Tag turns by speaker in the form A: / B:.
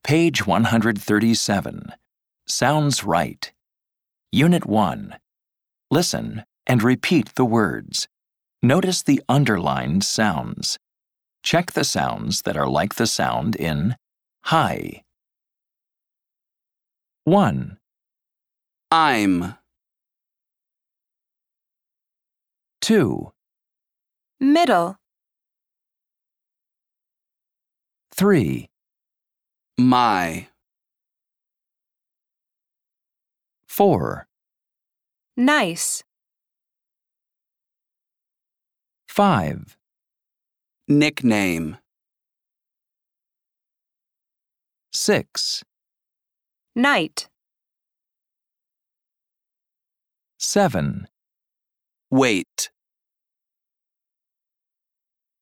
A: Page 137. Sounds right. Unit 1. Listen and repeat the words. Notice the underlined sounds. Check the sounds that are like the sound in hi. 1,
B: I'm,
A: 2,
C: middle,
A: 3,
B: my,
A: 4,
C: nice,
A: 5,
B: nickname,
A: 6,
C: night,
A: 7,
B: wait.